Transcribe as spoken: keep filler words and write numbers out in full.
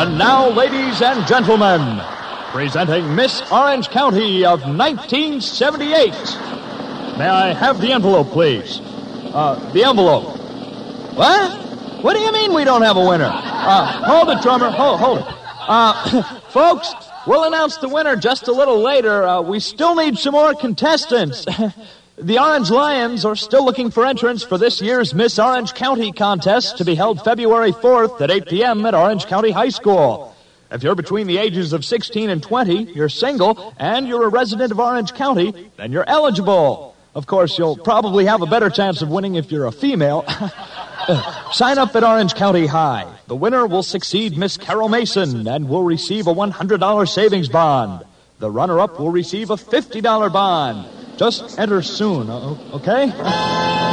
And now, ladies and gentlemen, presenting Miss Orange County of nineteen seventy-eight. May I have the envelope, please? Uh, the envelope. What? What do you mean we don't have a winner? Uh, hold it, drummer. Hold, hold it. Uh, folks, we'll announce the winner just a little later. Uh, we still need some more contestants. The Orange Lions are still looking for entrants for this year's Miss Orange County contest to be held February fourth at eight p.m. at Orange County High School. If you're between the ages of sixteen and twenty, you're single, and you're a resident of Orange County, then you're eligible. Of course, you'll probably have a better chance of winning if you're a female. Sign up at Orange County High. The winner will succeed Miss Carol Mason and will receive a one hundred dollars savings bond. The runner-up will receive a fifty dollars bond. Just enter soon, okay?